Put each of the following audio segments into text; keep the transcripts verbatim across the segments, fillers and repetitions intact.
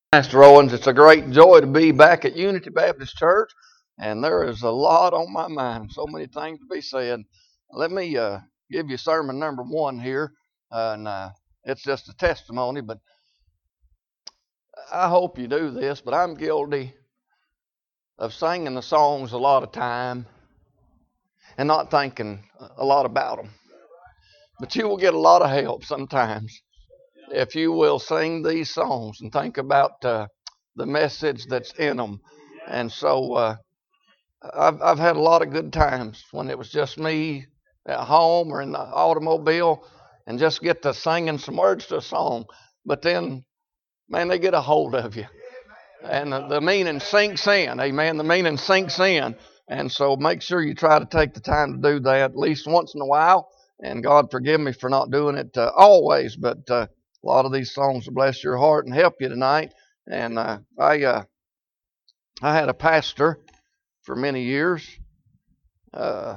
Pastor Owens, it's a great joy to be back at Unity Baptist Church, and there is a lot on my mind, so many things to be said. Let me uh, give you sermon number one here, uh, and uh, it's just a testimony, but I hope you do this, but I'm guilty of singing the songs a lot of time and not thinking a lot about them. But you will get a lot of help sometimes if you will sing these songs and think about uh, the message that's in them. And so uh, I've, I've had a lot of good times when it was just me at home or in the automobile and just get to singing some words to a song. But then, man, they get a hold of you. And the, the meaning sinks in. Amen. The meaning sinks in. And so make sure you try to take the time to do that at least once in a while. And God forgive me for not doing it uh, always, but uh, a lot of these songs will bless your heart and help you tonight. And uh, I uh, I had a pastor for many years. Uh,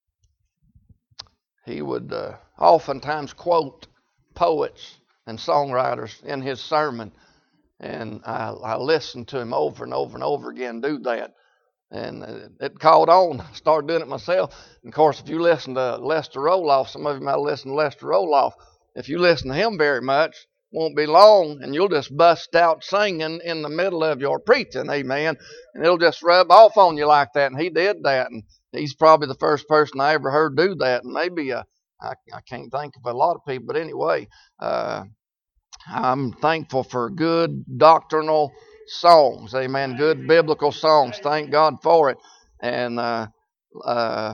he would uh, oftentimes quote poets and songwriters in his sermon. And I, I listened to him over and over and over again do that. And it caught on. I started doing it myself. And of course, if you listen to Lester Roloff, some of you might listen to Lester Roloff. If you listen to him very much, won't be long, and you'll just bust out singing in the middle of your preaching, amen. And it'll just rub off on you like that. And he did that. And he's probably the first person I ever heard do that. And maybe uh, I, I can't think of a lot of people, but anyway, uh, I'm thankful for good doctrinal songs, amen, good biblical songs. Thank God for it. And uh, uh,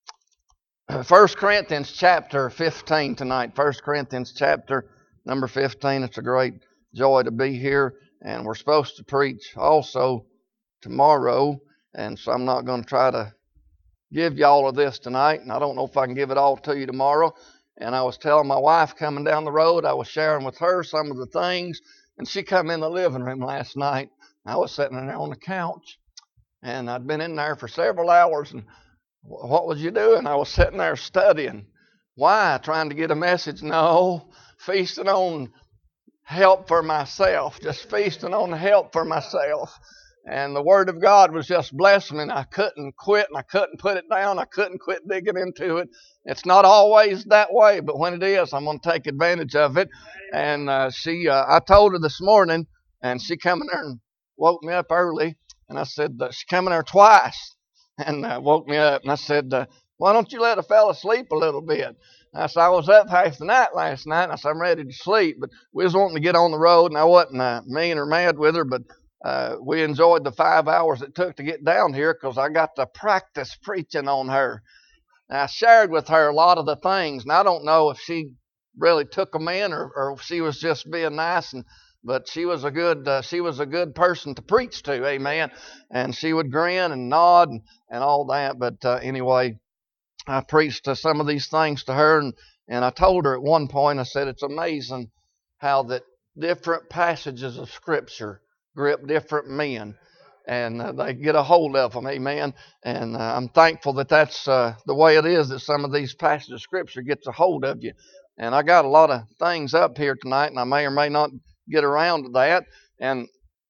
First Corinthians chapter fifteen tonight, First Corinthians chapter number fifteen. It's a great joy to be here, and we're supposed to preach also tomorrow, and so I'm not going to try to give you all of this tonight, and I don't know if I can give it all to you tomorrow. And I was telling my wife coming down the road, I was sharing with her some of the things, and she come in the living room last night. I was sitting in there on the couch, and I'd been in there for several hours, and what was you doing? I was sitting there studying. Why? Trying to get a message? No, feasting on help for myself, just feasting on help for myself. And the Word of God was just blessing me, and I couldn't quit, and I couldn't put it down. I couldn't quit digging into it. It's not always that way, but when it is, I'm going to take advantage of it. And uh, she, uh, I told her this morning, and she come in there and woke me up early, and I said, uh, she come in there twice, and uh, woke me up, and I said, uh, why don't you let a fella sleep a little bit? I said, I was up half the night last night, and I said, I'm ready to sleep, but we was wanting to get on the road, and I wasn't uh, mean or mad with her, but uh, we enjoyed the five hours it took to get down here because I got to practice preaching on her. And I shared with her a lot of the things, and I don't know if she really took them in or, or if she was just being nice, and but she was a good uh, she was a good person to preach to, amen. And she would grin and nod and, and all that. But uh, anyway, I preached uh, some of these things to her, and, and I told her at one point, I said, it's amazing how that different passages of Scripture grip different men, and uh, they get a hold of them, amen. And uh, I'm thankful that that's uh, the way it is, that some of these passages of Scripture gets a hold of you. And I got a lot of things up here tonight, and I may or may not get around to that. And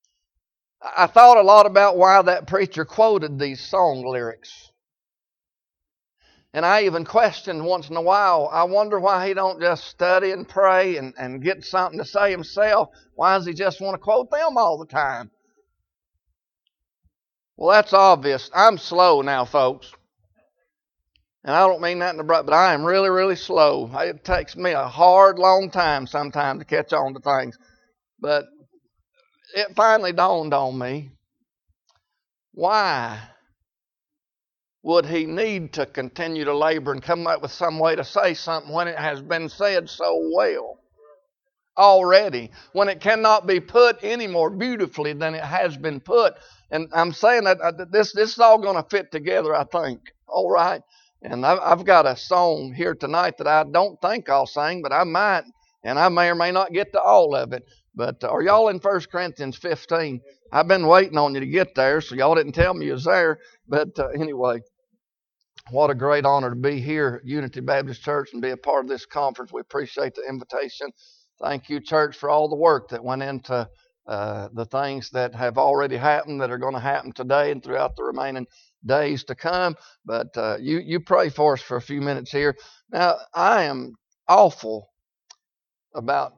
I thought a lot about why that preacher quoted these song lyrics. And I even questioned once in a while, I wonder why he don't just study and pray and, and get something to say himself. Why does he just want to quote them all the time? Well, that's obvious. I'm slow now, folks. And I don't mean that in the bright, but I am really, really slow. It takes me a hard, long time sometimes to catch on to things. But it finally dawned on me, why would he need to continue to labor and come up with some way to say something when it has been said so well already, when it cannot be put any more beautifully than it has been put? And I'm saying that uh, this, this is all going to fit together, I think. All right. And I've, I've got a song here tonight that I don't think I'll sing, but I might, and I may or may not get to all of it. But uh, are y'all in First Corinthians fifteen? I've been waiting on you to get there, so y'all didn't tell me you was there. But uh, anyway, what a great honor to be here at Unity Baptist Church and be a part of this conference. We appreciate the invitation. Thank you, church, for all the work that went into uh, the things that have already happened, that are going to happen today and throughout the remaining days to come. But uh, you, you pray for us for a few minutes here. Now, I am awful about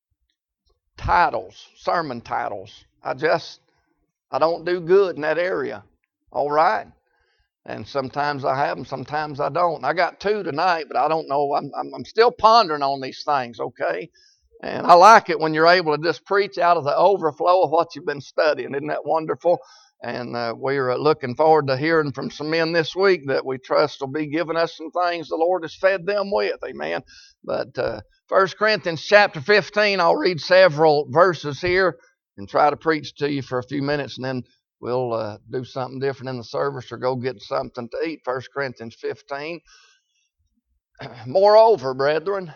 titles, sermon titles. I just, I don't do good in that area. All right? And sometimes I have them, sometimes I don't. I got two tonight, but I don't know. I'm, I'm, I'm still pondering on these things, okay? And I like it when you're able to just preach out of the overflow of what you've been studying. Isn't that wonderful? And uh, we're uh, looking forward to hearing from some men this week that we trust will be giving us some things the Lord has fed them with. Amen. But uh, First Corinthians chapter fifteen, I'll read several verses here and try to preach to you for a few minutes, and then we'll uh, do something different in the service or go get something to eat. First Corinthians fifteen. Moreover, brethren,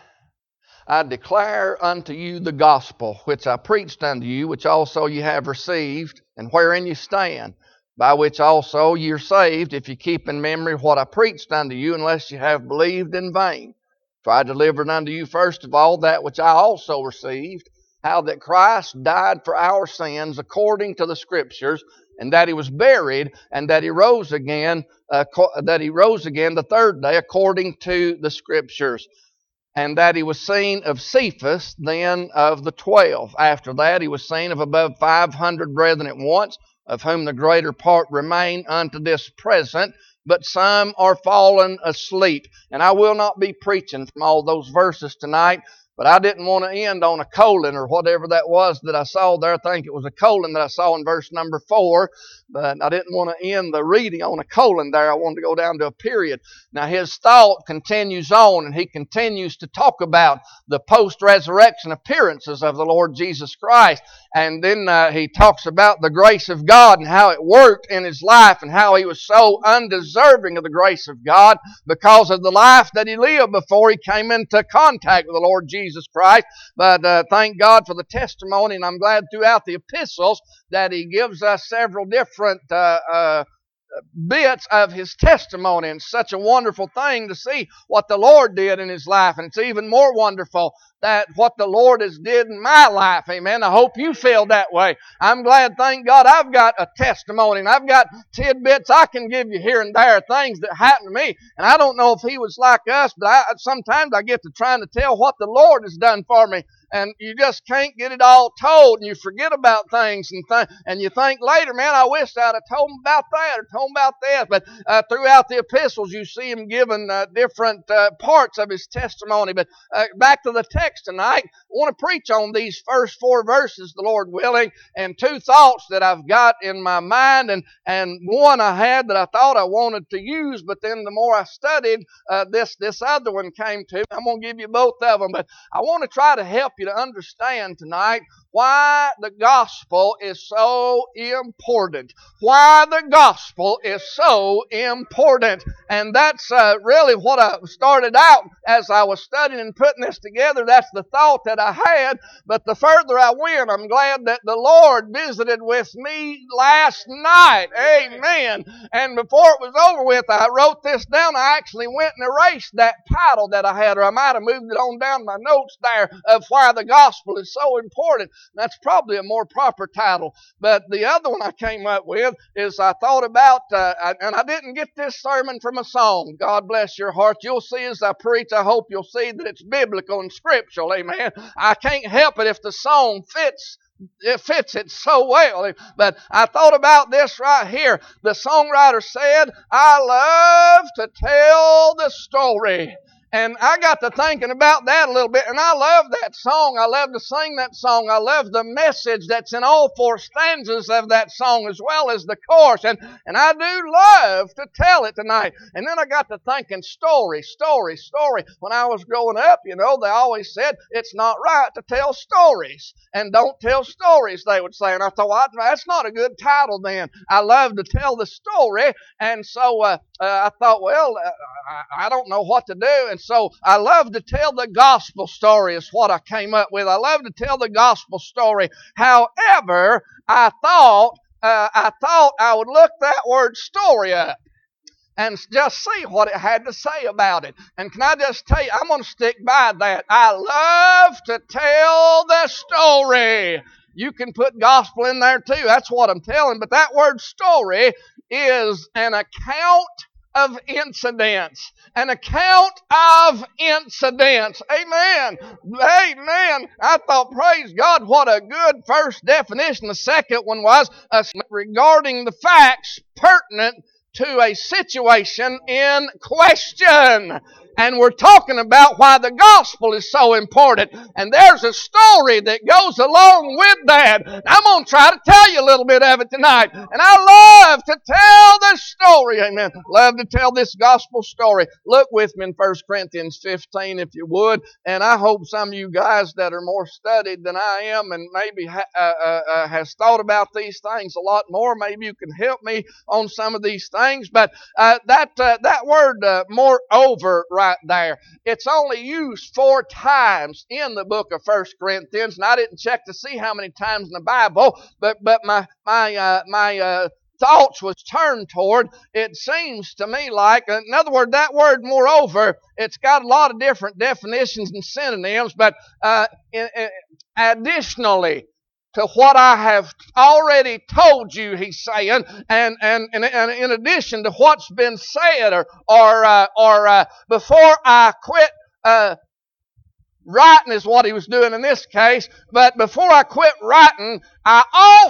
I declare unto you the gospel which I preached unto you, which also you have received, and wherein you stand, by which also ye are saved, if you keep in memory what I preached unto you, unless you have believed in vain. For I delivered unto you first of all that which I also received, how that Christ died for our sins according to the Scriptures, and that He was buried, and that He rose again, uh, that He rose again the third day according to the Scriptures. And that He was seen of Cephas, then of the twelve. After that He was seen of above five hundred brethren at once, of whom the greater part remain unto this present, but some are fallen asleep. And I will not be preaching from all those verses tonight, but I didn't want to end on a colon or whatever that was that I saw there. I think it was a colon that I saw in verse number four. But I didn't want to end the reading on a colon there. I wanted to go down to a period. Now his thought continues on, and he continues to talk about the post-resurrection appearances of the Lord Jesus Christ. And then uh, he talks about the grace of God and how it worked in his life, and how he was so undeserving of the grace of God because of the life that he lived before he came into contact with the Lord Jesus Christ. But uh, thank God for the testimony, and I'm glad throughout the epistles that he gives us several different uh, uh, bits of his testimony. And it's such a wonderful thing to see what the Lord did in his life. And it's even more wonderful that what the Lord has did in my life. Amen. I hope you feel that way. I'm glad, thank God, I've got a testimony, and I've got tidbits I can give you here and there, things that happened to me. And I don't know if he was like us, but I, sometimes I get to trying to tell what the Lord has done for me. And you just can't get it all told, and you forget about things, and th- and you think later, man, I wish I'd have told him about that or told him about this. But uh, throughout the epistles, you see him giving uh, different uh, parts of his testimony. But uh, back to the text tonight, I want to preach on these first four verses, the Lord willing, and two thoughts that I've got in my mind, and, and one I had that I thought I wanted to use, but then the more I studied, uh, this, this other one came to me. I'm going to give you both of them, but I want to try to help you to understand tonight why the gospel is so important. Why the gospel is so important. And that's uh, really what I started out as I was studying and putting this together. That's the thought that I had. But the further I went, I'm glad that the Lord visited with me last night. Amen. And before it was over with, I wrote this down. I actually went and erased that title that I had, or I might have moved it on down my notes there, of why the gospel is so important. That's probably a more proper title. But the other one I came up with is I thought about, uh, and I didn't get this sermon from a song. God bless your heart. You'll see as I preach, I hope you'll see that it's biblical and scriptural. Amen. I can't help it if the song fits It fits it so well. But I thought about this right here. The songwriter said, I love to tell the story. And I got to thinking about that a little bit, and I love that song. I love to sing that song. I love the message that's in all four stanzas of that song, as well as the chorus. And, and I do love to tell it tonight. And then I got to thinking, story, story, story. When I was growing up, you know, they always said, it's not right to tell stories. And don't tell stories, they would say. And I thought, well, that's not a good title then. I love to tell the story. And so uh, uh, I thought, well, uh, I, I don't know what to do. And so I love to tell the gospel story is what I came up with. I love to tell the gospel story. However, I thought uh, I thought I would look that word story up and just see what it had to say about it. And can I just tell you, I'm going to stick by that. I love to tell the story. You can put gospel in there too. That's what I'm telling. But that word story is an account of incidents. An account of incidents. Amen. Amen. I thought, praise God, what a good first definition. The second one was uh, regarding the facts pertinent to a situation in question. And we're talking about why the gospel is so important. And there's a story that goes along with that. I'm going to try to tell you a little bit of it tonight. And I love to tell this story. Amen. Love to tell this gospel story. Look with me in First Corinthians fifteen, if you would. And I hope some of you guys that are more studied than I am and maybe ha- uh, uh, uh, has thought about these things a lot more, maybe you can help me on some of these things. But uh, that uh, that word uh, moreover right there, it's only used four times in the book of First Corinthians, and I didn't check to see how many times in the Bible, but but my my uh, my uh, thoughts was turned toward, it seems to me like, in other words, that word moreover, it's got a lot of different definitions and synonyms, but uh, in, in, additionally to what I have already told you, he's saying, and and, and, and in addition to what's been said, or or uh, or uh, before I quit uh, writing is what he was doing in this case. But before I quit writing, I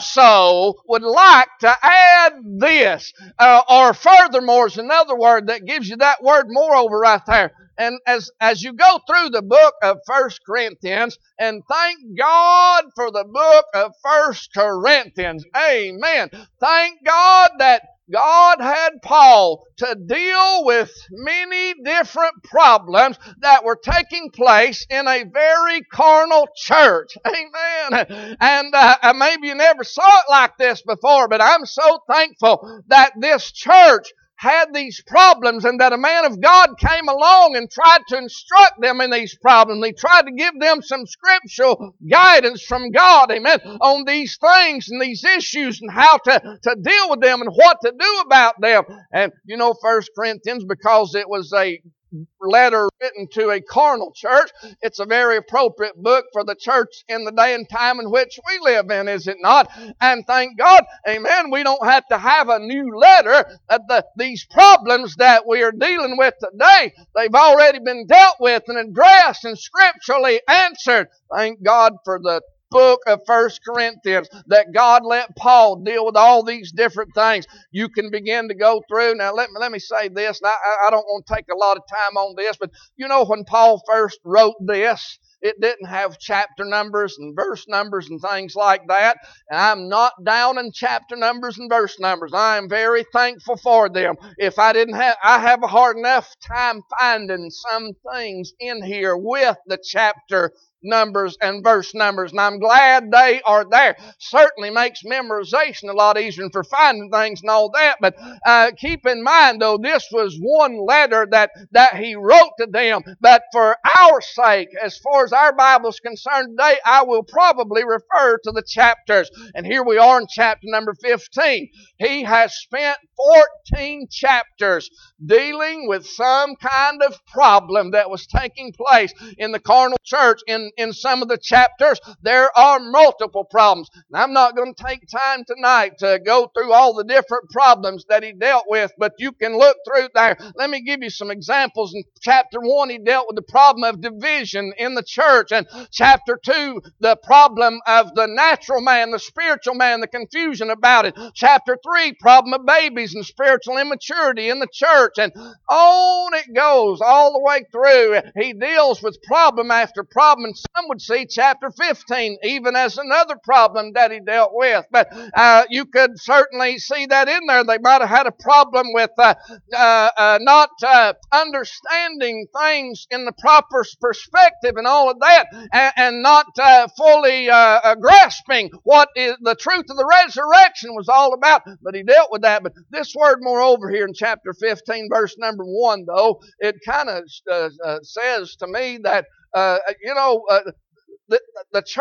also would like to add this, uh, or furthermore is another word that gives you that word moreover right there. And as, as you go through the book of First Corinthians, and thank God for the book of First Corinthians. Amen. Thank God that God had Paul to deal with many different problems that were taking place in a very carnal church. Amen. And uh, maybe you never saw it like this before, but I'm so thankful that this church had these problems and that a man of God came along and tried to instruct them in these problems. He tried to give them some scriptural guidance from God, amen, on these things and these issues and how to, to deal with them and what to do about them. And you know, First Corinthians, because it was a letter written to a carnal church, it's a very appropriate book for the church in the day and time in which we live in, is it not? And thank God, amen, we don't have to have a new letter. Uh, the, these problems that we are dealing with today, they've already been dealt with and addressed and scripturally answered. Thank God for the book of First Corinthians, that God let Paul deal with all these different things. You can begin to go through. Now let me let me say this, and I, I don't want to take a lot of time on this, but you know, when Paul first wrote this, it didn't have chapter numbers and verse numbers and things like that. And I'm not down in chapter numbers and verse numbers. I am very thankful for them. If I didn't have, I have a hard enough time finding some things in here with the chapter numbers and verse numbers, and I'm glad they are there. Certainly makes memorization a lot easier for finding things and all that, but uh, keep in mind though, this was one letter that, that he wrote to them, but for our sake, as far as our Bible is concerned today, I will probably refer to the chapters. And here we are in chapter number fifteen. He has spent fourteen chapters dealing with some kind of problem that was taking place in the carnal church. In, in some of the chapters, there are multiple problems. And I'm not going to take time tonight to go through all the different problems that he dealt with, but you can look through there. Let me give you some examples. In chapter one, he dealt with the problem of division in the church. And chapter two, the problem of the natural man, the spiritual man, the confusion about it. Chapter three, problem of babies and spiritual immaturity in the church. And on it goes all the way through. He deals with problem after problem. And some would see chapter fifteen even as another problem that he dealt with. But uh, you could certainly see that in there. They might have had a problem with uh, uh, uh, not uh, understanding things in the proper perspective and all of that, and, and not uh, fully uh, uh, grasping what is the truth of the resurrection was all about. But he dealt with that. But this word moreover here in chapter fifteen, verse number one, though, it kind of uh, uh, says to me that, uh, you know, uh, the, the church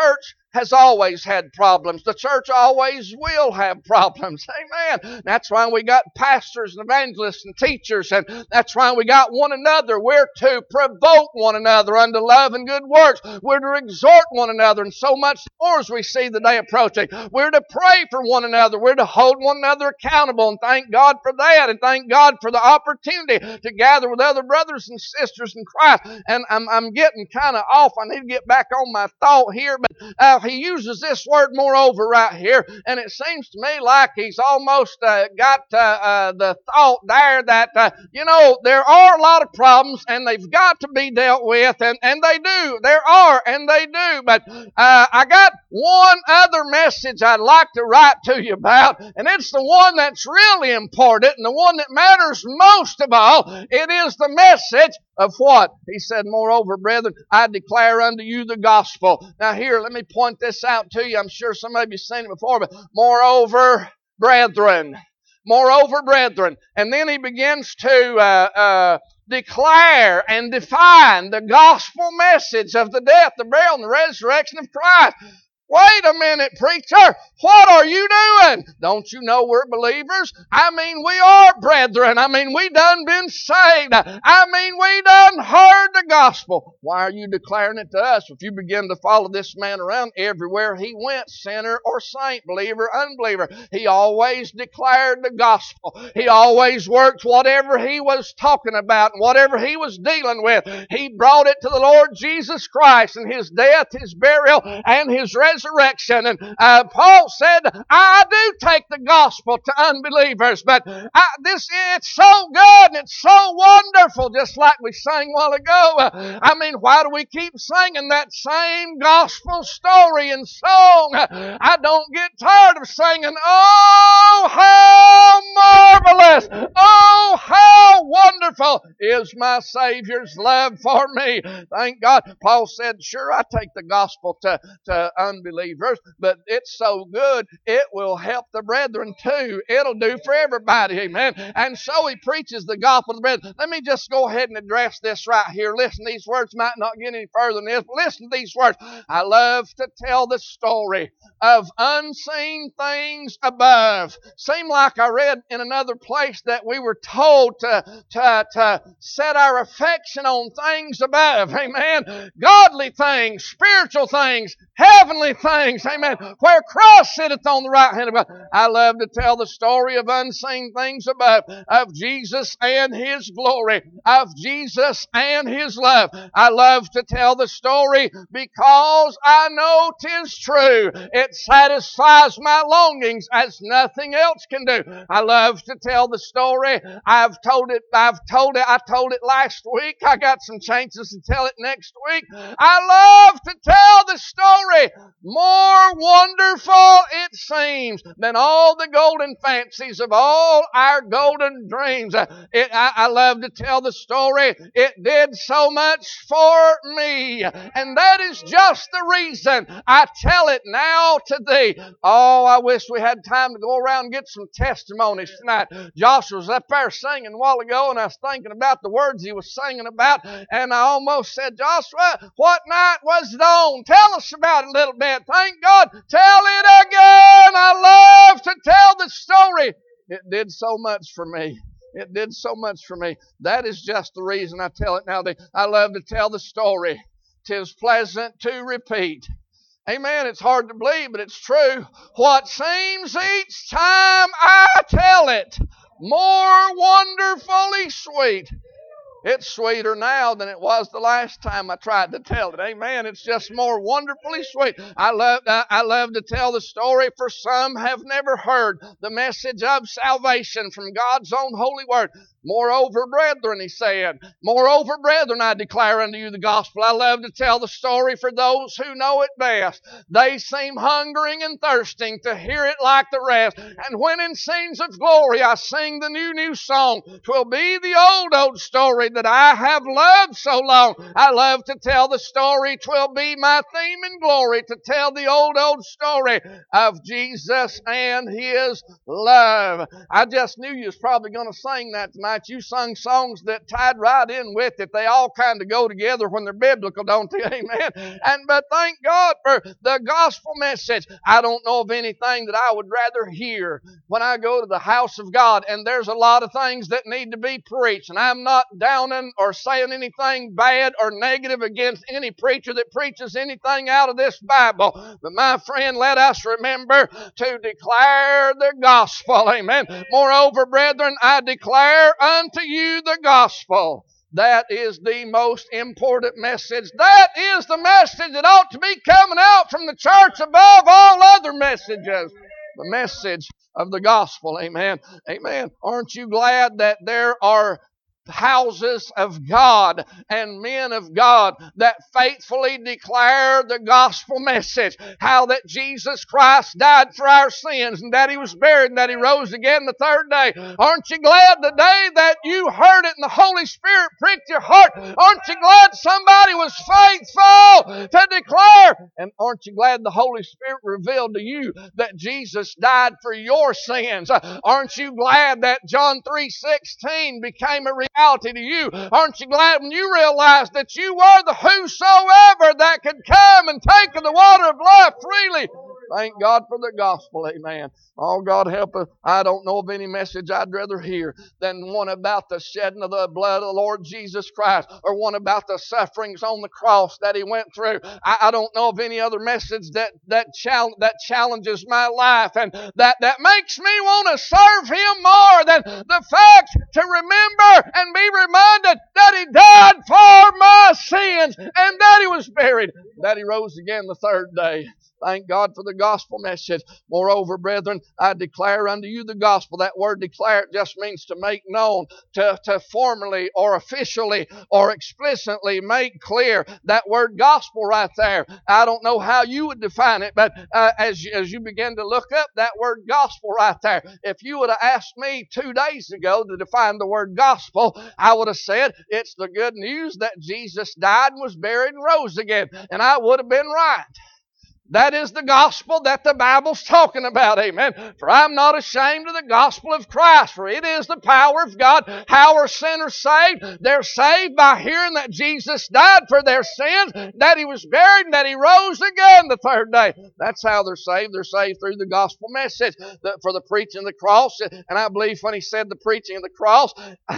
has always had problems. The church always will have problems. Amen. That's why we got pastors and evangelists and teachers, and that's why we got one another. We're to provoke one another unto love and good works. We're to exhort one another, and so much more as we see the day approaching. We're to pray for one another. We're to hold one another accountable, and thank God for that, and thank God for the opportunity to gather with other brothers and sisters in Christ. And I'm, I'm getting kind of off. I need to get back on my thought here, but uh, he uses this word moreover right here, and it seems to me like he's almost uh, got uh, uh, the thought there that, uh, you know, there are a lot of problems, and they've got to be dealt with, and, and they do. There are, and they do. But uh, I got one other message I'd like to write to you about, and it's the one that's really important, and the one that matters most of all. It is the message of what? He said, moreover, brethren, I declare unto you the gospel. Now here, let me point this out to you. I'm sure some of you have seen it before, but moreover, brethren. Moreover, brethren. And then he begins to uh, uh, declare and define the gospel message of the death, the burial, and the resurrection of Christ. Wait a minute, preacher. What are you doing? Don't you know we're believers? I mean, we are brethren. I mean, we done been saved. I mean, we done heard the gospel. Why are you declaring it to us? If you begin to follow this man around everywhere he went, sinner or saint, believer, unbeliever, he always declared the gospel. He always worked whatever he was talking about and whatever he was dealing with. He brought it to the Lord Jesus Christ and His death, His burial, and His resurrection. Resurrection. And uh, Paul said, I do take the gospel to unbelievers, but I, this it's so good and it's so wonderful, just like we sang a while ago. Uh, I mean, why do we keep singing that same gospel story and song? Uh, I don't get tired of singing, oh, how marvelous, oh, how wonderful is my Savior's love for me. Thank God. Paul said, sure, I take the gospel to, to unbelievers. Believers, but it's so good it will help the brethren too. It'll do for everybody, amen. And so he preaches the gospel to the brethren. Let me just go ahead and address this right here. Listen, these words might not get any further than this, but listen to these words. I love to tell the story of unseen things above. Seemed like I read in another place that we were told to, to, to set our affection on things above, amen. Godly things, spiritual things, heavenly things, amen, where Christ sitteth on the right hand of God. I love to tell the story of unseen things above, of Jesus and His glory, of Jesus and His love. I love to tell the story because I know 'tis true. It satisfies my longings as nothing else can do. I love to tell the story. I've told it, I've told it, I told it last week. I got some chances to tell it next week. I love to tell the story. More wonderful it seems than all the golden fancies of all our golden dreams. It, I, I love to tell the story. It did so much for me. And that is just the reason I tell it now to thee. Oh, I wish we had time to go around and get some testimonies tonight. Joshua was up there singing a while ago, and I was thinking about the words he was singing about, and I almost said, Joshua, what night was it on? Tell us about it a little bit. Thank God. Tell it again. I love to tell the story. It did so much for me. It did so much for me. That is just the reason I tell it now. I love to tell the story. 'Tis pleasant to repeat. Amen. It's hard to believe, but it's true. What seems each time I tell it more wonderfully sweet. It's sweeter now than it was the last time I tried to tell it. Amen. It's just more wonderfully sweet. I love, I, I love to tell the story, for some have never heard the message of salvation from God's own holy word. Moreover, brethren, he said, moreover, brethren, I declare unto you the gospel. I love to tell the story for those who know it best. They seem hungering and thirsting to hear it like the rest. And when in scenes of glory I sing the new, new song, 'twill be the old, old story that I have loved so long. I love to tell the story. 'Twill be my theme in glory to tell the old, old story of Jesus and His love. I just knew you was probably going to sing that tonight. night, you sung songs that tied right in with it. They all kind of go together when they're biblical, don't they? Amen. And but thank God for the gospel message. I don't know of anything that I would rather hear when I go to the house of God. And there's a lot of things that need to be preached. And I'm not downing or saying anything bad or negative against any preacher that preaches anything out of this Bible. But my friend, let us remember to declare the gospel. Amen. Moreover, brethren, I declare unto you the gospel. That is the most important message. That is the message that ought to be coming out from the church above all other messages. The message of the gospel. Amen. Amen. Aren't you glad that there are houses of God and men of God that faithfully declare the gospel message? How that Jesus Christ died for our sins and that He was buried and that He rose again the third day. Aren't you glad today that you heard it and the Holy Spirit pricked your heart? Aren't you glad somebody was faithful to declare? And aren't you glad the Holy Spirit revealed to you that Jesus died for your sins? Aren't you glad that John three sixteen became a reality to you? Aren't you glad when you realized that you were the whosoever that could come and take of the water of life freely? Thank God for the gospel. Amen. Oh, God help us. I don't know of any message I'd rather hear than one about the shedding of the blood of the Lord Jesus Christ, or one about the sufferings on the cross that He went through. I, I don't know of any other message that that, chal- that challenges my life and that, that makes me want to serve Him more than the fact to remember and be reminded that He died for my sins and that He was buried, that He rose again the third day. Thank God for the gospel message. Moreover, brethren, I declare unto you the gospel. That word declare just means to make known, to, to formally or officially or explicitly make clear. That word gospel right there. I don't know how you would define it, but uh, as, you, as you begin to look up that word gospel right there, if you would have asked me two days ago to define the word gospel, I would have said it's the good news that Jesus died and was buried and rose again. And I would have been right. That is the gospel that the Bible's talking about. Amen. For I'm not ashamed of the gospel of Christ, for it is the power of God. How are sinners saved? They're saved by hearing that Jesus died for their sins, that He was buried, and that He rose again the third day. That's how they're saved. They're saved through the gospel message, for the preaching of the cross. And I believe when He said the preaching of the cross,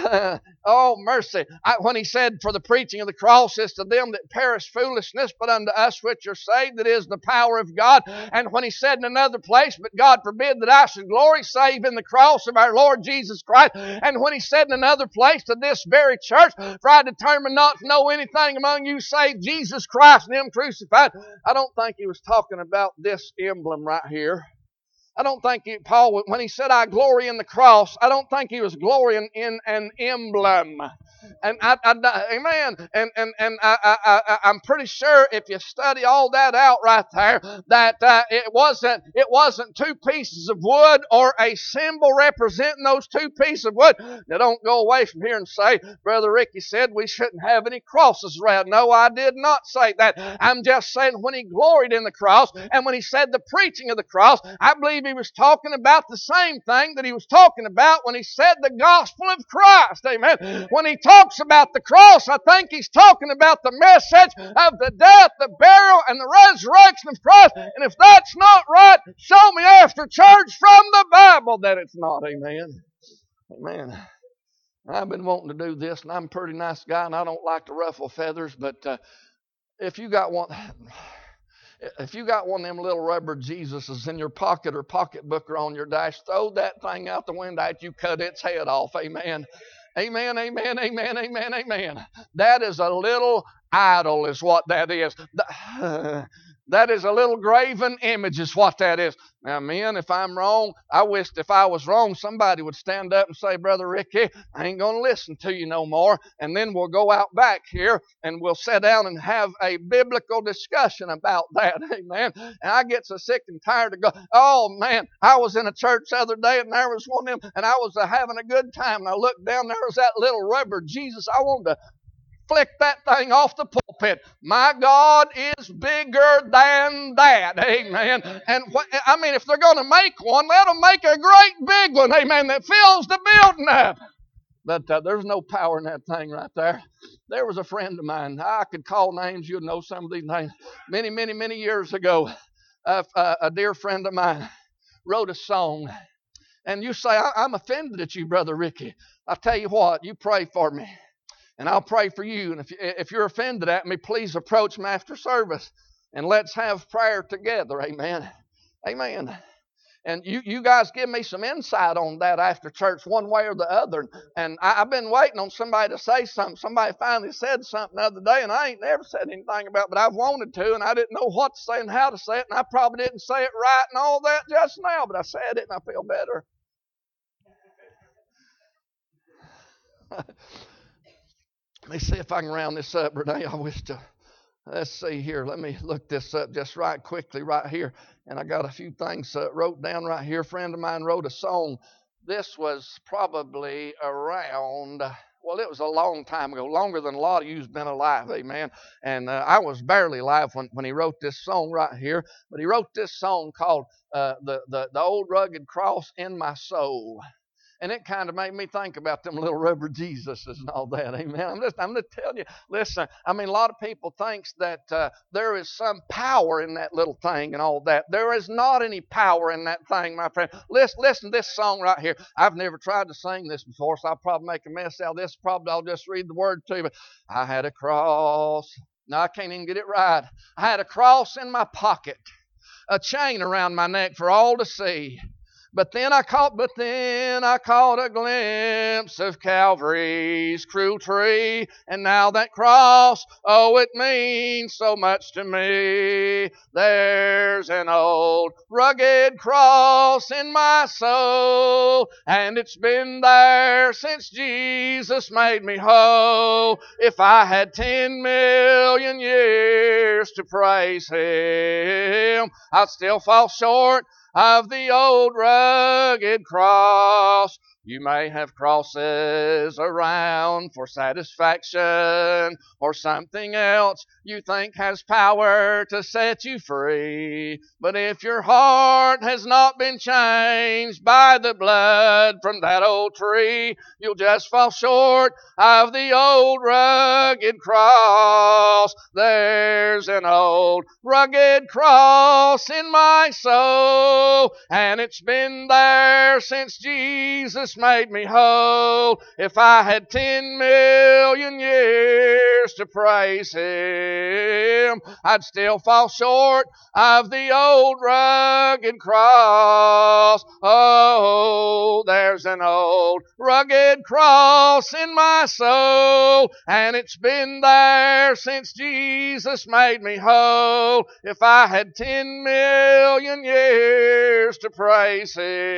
oh mercy, I, when He said for the preaching of the cross is to them that perish foolishness, but unto us which are saved, that is the power of God. And when He said in another place, but God forbid that I should glory save in the cross of our Lord Jesus Christ. And when He said in another place to this very church, for I determined not to know anything among you save Jesus Christ and Him crucified. I don't think He was talking about this emblem right here. I don't think he, Paul, when he said I glory in the cross, I don't think he was glorying in an emblem. And I, I, amen. And and and I, I, I, I'm pretty sure if you study all that out right there, that uh, it wasn't it wasn't two pieces of wood or a symbol representing those two pieces of wood. Now don't go away from here and say, Brother Ricky said we shouldn't have any crosses around. No, I did not say that. I'm just saying when he gloried in the cross and when he said the preaching of the cross, I believe he was talking about the same thing that he was talking about when he said the gospel of Christ. Amen. When he talks about the cross, I think he's talking about the message of the death, the burial, and the resurrection of Christ. And if that's not right, show me after church from the Bible that it's not. Amen. Amen. I've been wanting to do this, and I'm a pretty nice guy, and I don't like to ruffle feathers, but uh, if you got one... If you got one of them little rubber Jesuses in your pocket or pocketbook or on your dash, throw that thing out the window after you cut its head off. Amen. Amen, amen, amen, amen, amen. That is a little idol is what that is. That is a little graven image is what that is. Now, men, if I'm wrong, I wish if I was wrong, somebody would stand up and say, Brother Ricky, I ain't going to listen to you no more. And then we'll go out back here and we'll sit down and have a biblical discussion about that. Amen. And I get so sick and tired of go. Oh, man, I was in a church the other day and there was one of them and I was uh, having a good time. And I looked down, there was that little rubber Jesus. I wanted to flick that thing off the pulpit. My God is bigger than that. Amen. And what, I mean, if they're going to make one, let them make a great big one. Amen. That fills the building up. But uh, there's no power in that thing right there. There was a friend of mine. I could call names. You'll know some of these names. Many, many, many years ago, uh, uh, a dear friend of mine wrote a song. And you say, I- I'm offended at you, Brother Ricky. I'll tell you what, you pray for me. And I'll pray for you. And if, if you're offended at me, please approach me after service. And let's have prayer together. Amen. Amen. And you, you guys give me some insight on that after church, one way or the other. And I, I've been waiting on somebody to say something. Somebody finally said something the other day, and I ain't never said anything about it, but I've wanted to, and I didn't know what to say and how to say it, and I probably didn't say it right and all that just now, but I said it, and I feel better. Let me see if I can round this up, Renee. I wish to. Let's see here. Let me look this up just right quickly right here. And I got a few things uh, wrote down right here. A friend of mine wrote a song. This was probably around, well, it was a long time ago, longer than a lot of you's been alive, amen. And uh, I was barely alive when, when he wrote this song right here. But he wrote this song called uh, the, the, the Old Rugged Cross in My Soul. And it kind of made me think about them little rubber Jesuses and all that. Amen. I'm just, I'm just telling you, listen, I mean, a lot of people thinks that uh, there is some power in that little thing and all that. There is not any power in that thing, my friend. Listen, listen to this song right here. I've never tried to sing this before, so I'll probably make a mess out of this. Probably I'll just read the word to you. But I had a cross. No, I can't even get it right. I had a cross in my pocket, a chain around my neck for all to see. But then I caught, but then I caught a glimpse of Calvary's cruel tree, and now that cross, oh, it means so much to me. There's an old rugged cross in my soul, and it's been there since Jesus made me whole. If I had ten million years to praise Him, I'd still fall short of the old rugged cross. You may have crosses around for satisfaction or something else you think has power to set you free. But if your heart has not been changed by the blood from that old tree, you'll just fall short of the old rugged cross. There's an old rugged cross in my soul, and it's been there since Jesus made me whole. If I had ten million years to praise Him, I'd still fall short of the old rugged cross. Oh, there's an old rugged cross in my soul, and it's been there since Jesus made me whole. If I had ten million years to praise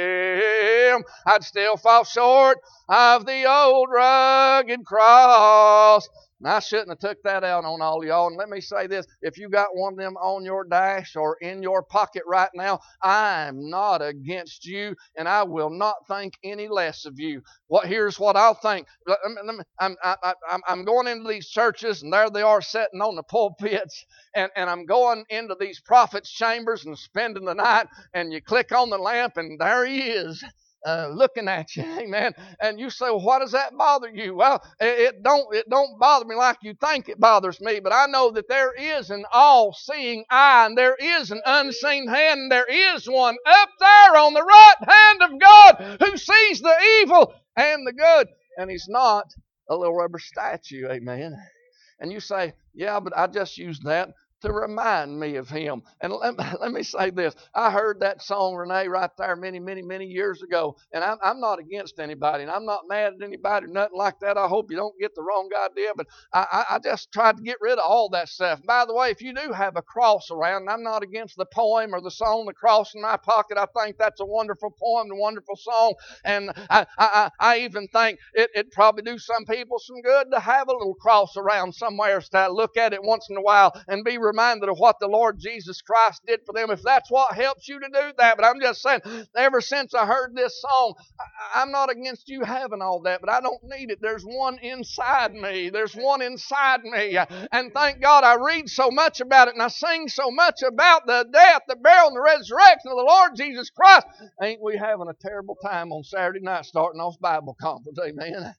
Him, I'd still fall short of the old rugged cross. And I shouldn't have took that out on all y'all. And let me say this, if you got one of them on your dash or in your pocket right now, I'm not against you, and I will not think any less of you. What here's what I'll think. I'm, I'm, I'm going into these churches, and there they are sitting on the pulpits, and, and I'm going into these prophets' chambers and spending the night, and you click on the lamp, and there he is. Uh, looking at you, amen. And you say, well, why does that bother you? Well, it, it don't it don't bother me like you think it bothers me, but I know that there is an all-seeing eye, and there is an unseen hand, and there is one up there on the right hand of God who sees the evil and the good, and He's not a little rubber statue, amen. And you say, yeah, but I just used that to remind me of Him. And let, let me say this. I heard that song, Renee, right there many, many, many years ago. And I'm, I'm not against anybody, and I'm not mad at anybody or nothing like that. I hope you don't get the wrong idea. But I, I, I just tried to get rid of all that stuff. By the way, if you do have a cross around, and I'm not against the poem or the song, The Cross in My Pocket. I think that's a wonderful poem and a wonderful song. And I, I, I even think it, it'd probably do some people some good to have a little cross around somewhere to look at it once in a while and be reminded of what the Lord Jesus Christ did for them, if that's what helps you to do that. But I'm just saying, ever since I heard this song, I, I'm not against you having all that, but I don't need it. There's one inside me. There's one inside me. And thank God I read so much about it, and I sing so much about the death, the burial, and the resurrection of the Lord Jesus Christ. Ain't we having a terrible time on Saturday night starting off Bible conference? Amen.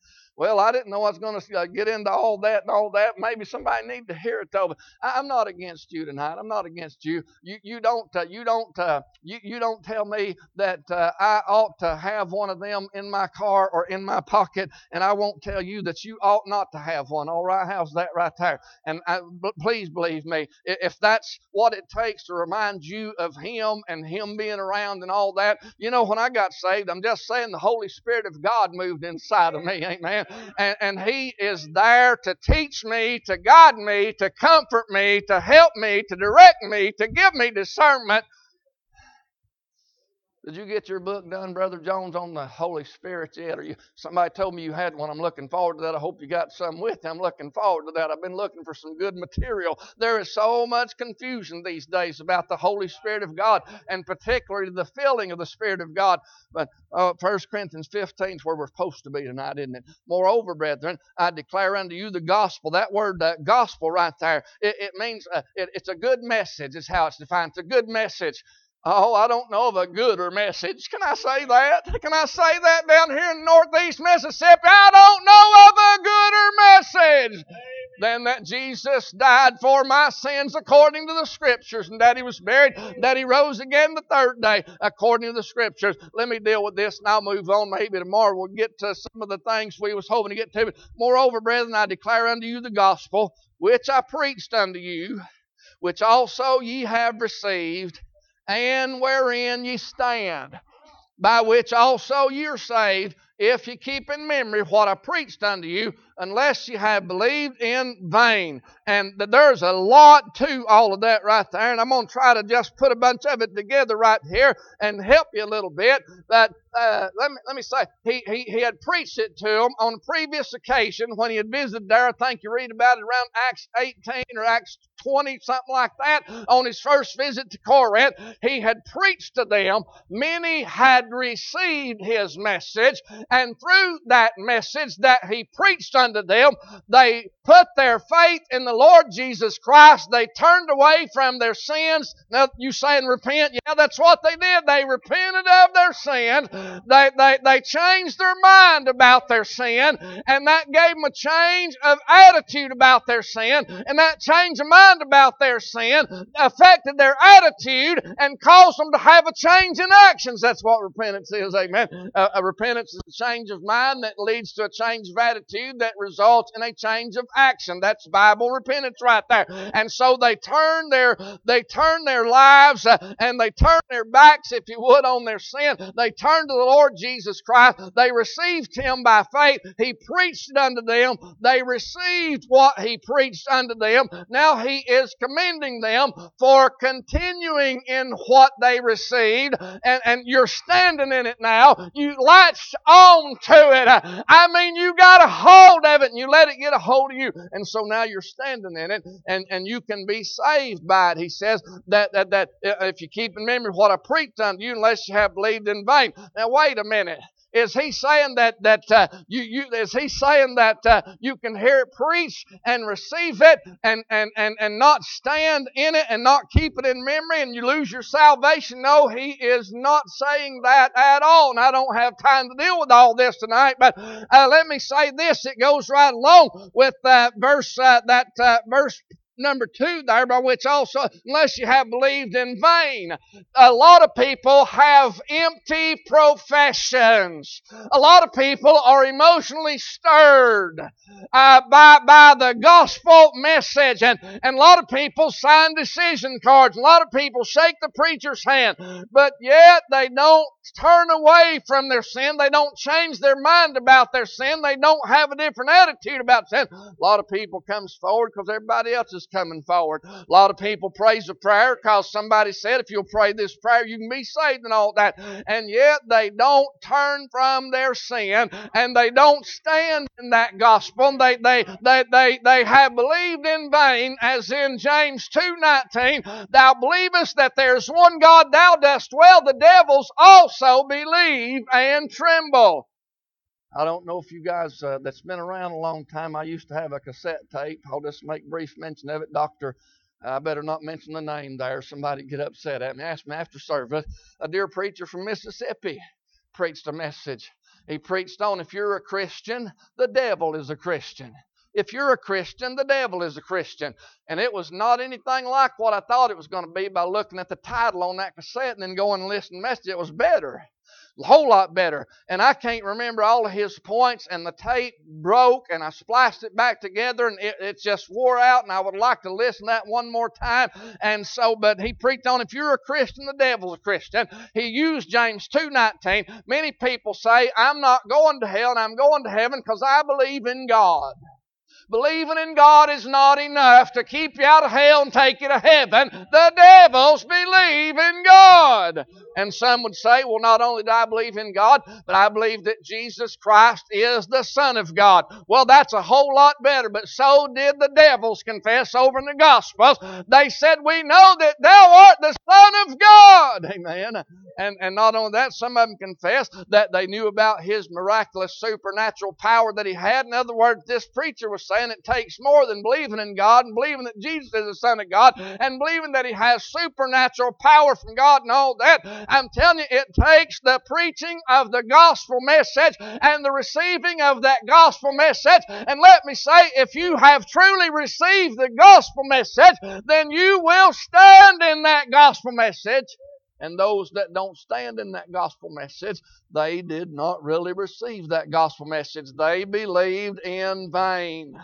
Well, I didn't know I was going to get into all that and all that. Maybe somebody needs to hear it though. But I'm not against you tonight. I'm not against you. You you don't uh, you don't uh, you you don't tell me that uh, I ought to have one of them in my car or in my pocket, and I won't tell you that you ought not to have one. All right, how's that right there? And I, please believe me, if that's what it takes to remind you of Him and Him being around and all that, you know, when I got saved, I'm just saying the Holy Spirit of God moved inside of me, amen. And, and He is there to teach me, to guide me, to comfort me, to help me, to direct me, to give me discernment. Did you get your book done, Brother Jones, on the Holy Spirit yet? Or you, somebody told me you had one. I'm looking forward to that. I hope you got some with you. I'm looking forward to that. I've been looking for some good material. There is so much confusion these days about the Holy Spirit of God, and particularly the filling of the Spirit of God. But uh, First Corinthians fifteen is where we're supposed to be tonight, isn't it? Moreover, brethren, I declare unto you the gospel. That word uh, gospel right there, it, it means uh, it, it's a good message is how it's defined. It's a good message. Oh, I don't know of a gooder message. Can I say that? Can I say that down here in northeast Mississippi? I don't know of a gooder message than that Jesus died for my sins according to the Scriptures, and that He was buried, that He rose again the third day according to the Scriptures. Let me deal with this and I'll move on. Maybe tomorrow we'll get to some of the things we was hoping to get to. Moreover, brethren, I declare unto you the gospel, which I preached unto you, which also ye have received, and wherein ye stand, by which also ye are saved, if ye keep in memory what I preached unto you, unless you have believed in vain. And there's a lot to all of that right there, and I'm going to try to just put a bunch of it together right here and help you a little bit. But uh, let me let me say, he, he he had preached it to them on a previous occasion when he had visited there. I think you read about it around Acts eighteen or Acts twenty, something like that. On his first visit to Corinth, he had preached to them. Many had received his message, and through that message that he preached unto them, they put their faith in the Lord Jesus Christ. They turned away from their sins. Now, you saying repent? Yeah, that's what they did. They repented of their sin. They, they, they changed their mind about their sin, and that gave them a change of attitude about their sin, and that change of mind about their sin affected their attitude and caused them to have a change in actions. That's what repentance is, amen. Uh, a repentance is a change of mind that leads to a change of attitude that results in a change of action. That's Bible repentance right there. And so they turn their they turn their lives uh, and they turn their backs, if you would, on their sin. They turn to the Lord Jesus Christ. They received Him by faith. He preached it unto them. They received what He preached unto them. Now He is commending them for continuing in what they received, and, and you're standing in it now. You latched on to it. I mean, you got a hold of it and you let it get a hold of you. And so now you're standing in it, and, and you can be saved by it. He says that, that, that if you keep in memory what I preached unto you, unless you have believed in vain. Now, wait a minute. Is he saying that that uh, you you? Is he saying that uh, you can hear it preached and receive it and, and and and not stand in it and not keep it in memory and you lose your salvation? No, he is not saying that at all. And I don't have time to deal with all this tonight. But uh, let me say this: it goes right along with uh, verse uh, that uh, verse. Number two there, by which also, unless you have believed in vain. A lot of people have empty professions. A lot of people are emotionally stirred uh, by, by the gospel message. And, and a lot of people sign decision cards. A lot of people shake the preacher's hand. But yet they don't turn away from their sin. They don't change their mind about their sin. They don't have a different attitude about sin. A lot of people comes forward because everybody else is coming forward. A lot of people prays a prayer because somebody said, if you'll pray this prayer, you can be saved and all that. And yet they don't turn from their sin, and they don't stand in that gospel. They they they they, they have believed in vain, as in James two nineteen, thou believest that there's one God, thou dost well, the devils also believe and tremble. I don't know if you guys uh, that's been around a long time, I used to have a cassette tape. I'll just make brief mention of it. Doctor, I better not mention the name there. Somebody get upset at me. Ask me after service. A dear preacher from Mississippi preached a message. He preached on, if you're a Christian, the devil is a Christian. If you're a Christian, the devil is a Christian. And it was not anything like what I thought it was going to be by looking at the title on that cassette and then going and listening to the message. It was better. A whole lot better. And I can't remember all of his points, and the tape broke, and I spliced it back together, and it, it just wore out, and I would like to listen to that one more time. And so, but he preached on, if you're a Christian, the devil's a Christian. He used James two nineteen. Many people say, I'm not going to hell, and I'm going to heaven because I believe in God. Believing in God is not enough to keep you out of hell and take you to heaven. The devils believe in God. And some would say, well, not only do I believe in God, but I believe that Jesus Christ is the Son of God. Well, that's a whole lot better, but so did the devils confess over in the Gospels. They said, we know that thou art the Son of God. Amen. And, and not only that, some of them confessed that they knew about His miraculous supernatural power that He had. In other words, this preacher was saying it takes more than believing in God and believing that Jesus is the Son of God and believing that He has supernatural power from God and all that. I'm telling you, it takes the preaching of the gospel message and the receiving of that gospel message. And let me say, if you have truly received the gospel message, then you will stand in that gospel message. And those that don't stand in that gospel message, they did not really receive that gospel message. They believed in vain.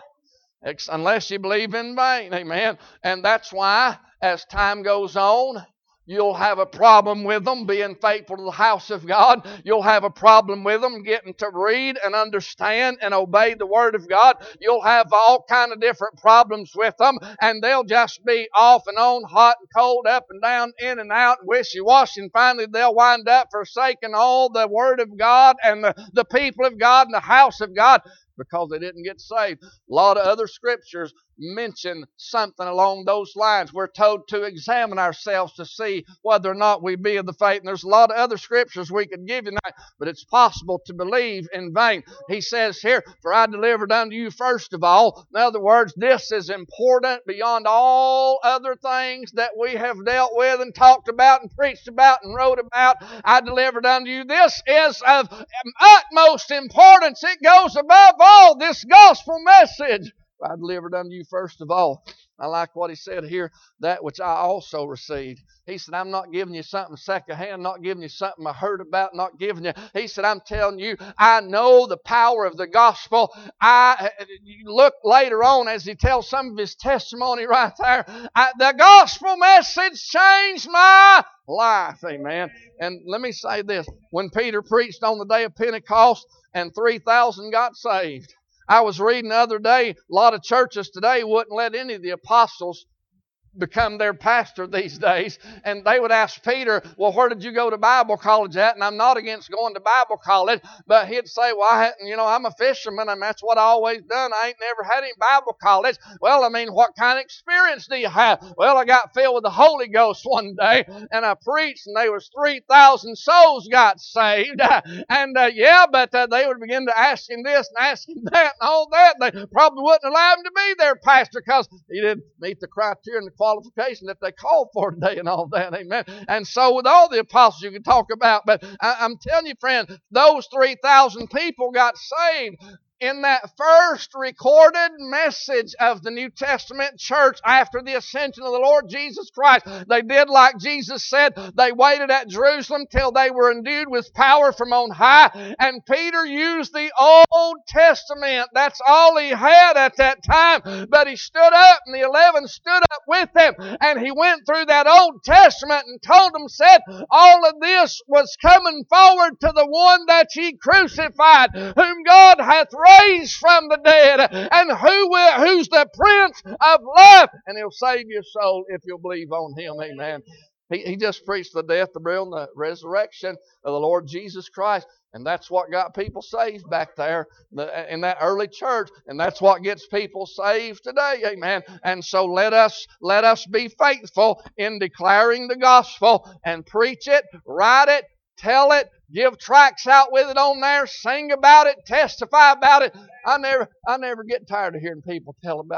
Unless you believe in vain, amen. And that's why, as time goes on, you'll have a problem with them being faithful to the house of God. You'll have a problem with them getting to read and understand and obey the Word of God. You'll have all kind of different problems with them, and they'll just be off and on, hot and cold, up and down, in and out, wishy-washy, and finally they'll wind up forsaking all the Word of God and the, the people of God and the house of God because they didn't get saved. A lot of other scriptures mention something along those lines. We're told to examine ourselves to see whether or not we be of the faith. And there's a lot of other scriptures we could give you tonight, but it's possible to believe in vain. He says here, for I delivered unto you first of all. In other words, this is important beyond all other things that we have dealt with and talked about and preached about and wrote about. I delivered unto you. This is of utmost importance. It goes above all, this gospel message. I delivered unto you first of all. I like what he said here, that which I also received. He said, I'm not giving you something secondhand, not giving you something I heard about, not giving you. He said, I'm telling you, I know the power of the gospel. I you look later on as he tells some of his testimony right there. I, the gospel message changed my life. Amen. And let me say this. When Peter preached on the day of Pentecost and three thousand got saved, I was reading the other day, a lot of churches today wouldn't let any of the apostles become their pastor these days. And they would ask Peter, well, where did you go to Bible college at? And I'm not against going to Bible college, but he'd say, well, I hadn't, you know, I'm a fisherman and that's what I always done. I ain't never had any Bible college. Well, I mean, what kind of experience do you have? Well, I got filled with the Holy Ghost one day and I preached and there was three thousand souls got saved. And uh, yeah, but uh, they would begin to ask him this and ask him that and all that. They probably wouldn't allow him to be their pastor because he didn't meet the criteria and the qualification that they called for today and all that, amen. And so with all the apostles you can talk about, but I, I'm telling you, friend, those three thousand people got saved in that first recorded message of the New Testament church after the ascension of the Lord Jesus Christ. They did like Jesus said. They waited at Jerusalem till they were endued with power from on high. And Peter used the Old Testament. That's all he had at that time. But he stood up and the eleven stood up with him. And he went through that Old Testament and told them, said, all of this was coming forward to the one that ye crucified, whom God hath raised from the dead, and who will, who's the Prince of life, and He'll save your soul if you'll believe on Him. Amen. He, he just preached the death, the burial, and the resurrection of the Lord Jesus Christ. And that's what got people saved back there in that early church. And that's what gets people saved today. Amen. And so let us, let us be faithful in declaring the gospel and preach it, write it, tell it, give tracts out with it on there, sing about it, testify about it. I never, I never get tired of hearing people tell about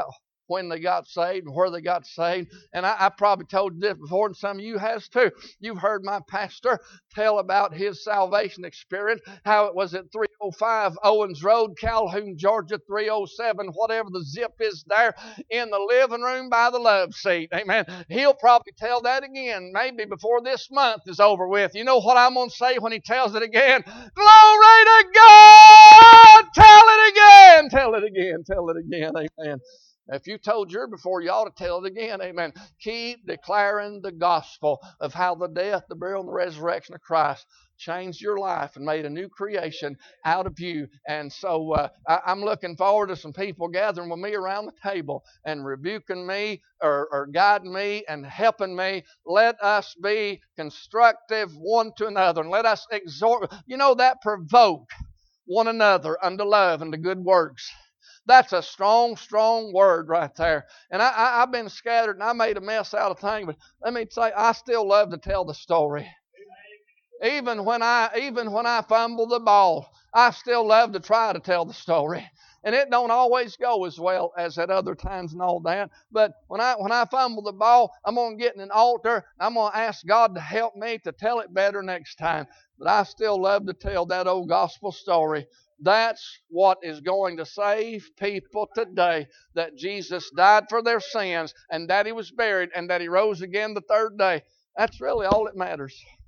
when they got saved and where they got saved. And I, I probably told you this before, and some of you has too. You've heard my pastor tell about his salvation experience, how it was at three oh five Owens Road, Calhoun, Georgia, three oh seven, whatever the zip is there, in the living room by the love seat. Amen. He'll probably tell that again, maybe before this month is over with. You know what I'm going to say when he tells it again? Glory to God! Tell it again! Tell it again! Tell it again! Amen. If you told your before, you ought to tell it again. Amen. Keep declaring the gospel of how the death, the burial, and the resurrection of Christ changed your life and made a new creation out of you. And so uh, I, I'm looking forward to some people gathering with me around the table and rebuking me or, or guiding me and helping me. Let us be constructive one to another, and let us exhort. You know, that provoke one another unto love and to good works. That's a strong, strong word right there. And I, I, I've been scattered and I made a mess out of things, but let me say, I still love to tell the story. Even when I, even when I fumble the ball, I still love to try to tell the story. And it don't always go as well as at other times and all that. But when I when I fumble the ball, I'm going to get in an altar. I'm going to ask God to help me to tell it better next time. But I still love to tell that old gospel story. That's what is going to save people today, that Jesus died for their sins and that He was buried and that He rose again the third day. That's really all that matters.